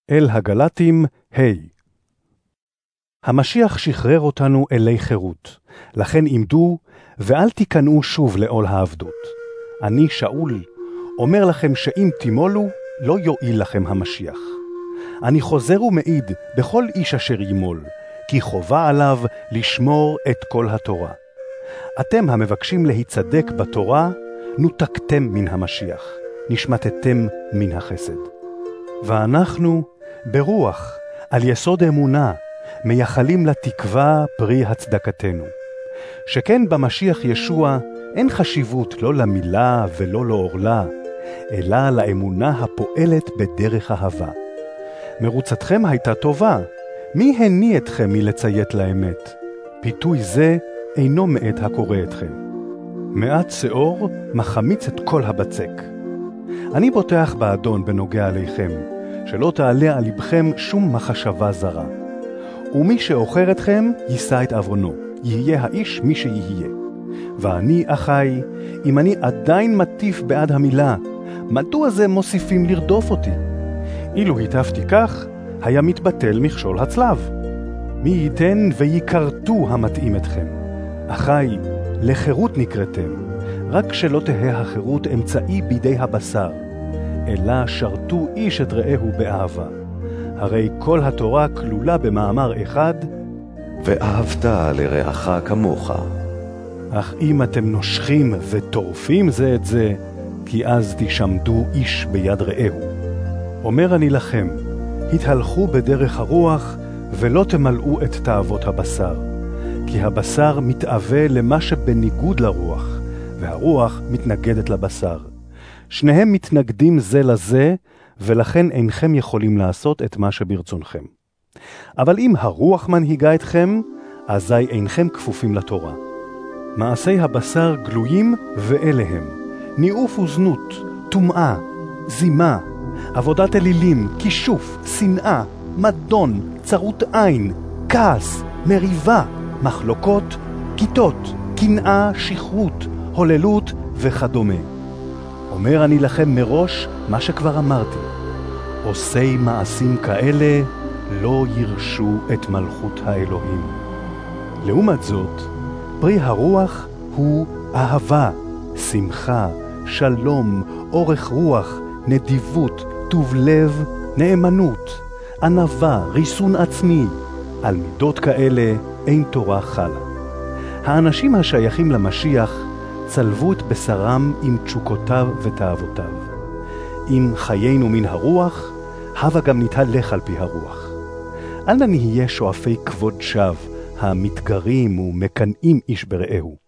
אל הגלטים, המשיח שחרר אותנו אלי חירות, לכן עמדו ואל תיכנעו שוב לעול העבדות. אני שאול, אומר לכם שאם תימולו, לא יועיל לכם המשיח. אני חוזר ומעיד בכל איש אשר ימול, כי חובה עליו לשמור את כל התורה. אתם המבקשים להיצדק בתורה, נותקתם מן המשיח, נשמטתם מן החסד. ואנחנו ברוח, על יסוד אמונה, מייחלים לתקווה פרי הצדקתנו. שכן במשיח ישוע אין חשיבות לא למילה ולא לעורלה, אלא לאמונה הפועלת בדרך אהבה. מרוצתכם הייתה טובה, מי הניע אתכם מלציית לאמת? פיתוי זה אינו מעת הקורא אתכם. מעט שאור מחמיץ את כל הבצק. אני בוטח באדון בנוגע עליכם, שלא תעלה על לבכם שום מחשבה זרה. ומי שאוכר אתכם יישא את עוונו, יהיה האיש מי שיהיה. ואני, אחי, אם אני עדיין מטיף בעד המילה, מדוע זה מוסיפים לרדוף אותי? אילו היטפתי כך, היה מתבטל מכשול הצלב. מי ייתן ויקרתו המתאים אתכם. אחי, לחירות נקראתם, רק שלא תהא החירות אמצעי בידי הבשר, אלא שרתו איש את רעהו באהבה. הרי כל התורה כלולה במאמר אחד, ואהבת לרעך כמוך. אך אם אתם נושכים וטורפים זה את זה, כי אז תשמדו איש ביד רעהו. אומר אני לכם, התהלכו בדרך הרוח, ולא תמלאו את תאוות הבשר. כי הבשר מתאווה למה שבניגוד לרוח, והרוח מתנגדת לבשר. שניהם מתנגדים זה לזה, ולכן אינכם יכולים לעשות את מה שברצונכם. אבל אם הרוח מנהיגה אתכם, אזי אינכם כפופים לתורה. מעשי הבשר גלויים ואליהם, ניאוף וזנות, טומאה, זימה, עבודת אלילים, כישוף, שנאה, מדון, צרות עין, כעס, מריבה, מחלוקות, כיתות, קנאה, שכרות, הוללות וכדומה. אומר אני לכם מראש מה שכבר אמרתי, עושי מעשים כאלה לא ירשו את מלכות האלוהים. לעומת זאת, פרי הרוח הוא אהבה, שמחה, שלום, אורך רוח, נדיבות, טוב לב, נאמנות, ענווה, ריסון עצמי. על מידות כאלה אין תורה חלה. האנשים השייכים למשיח צלבו את בשרם עם תשוקותיו ותאוותיו. אם חיינו מן הרוח, הווה גם נתהלך על פי הרוח. אל נהיה שואפי כבוד שווא, המתגרים ומקנאים איש ברעהו.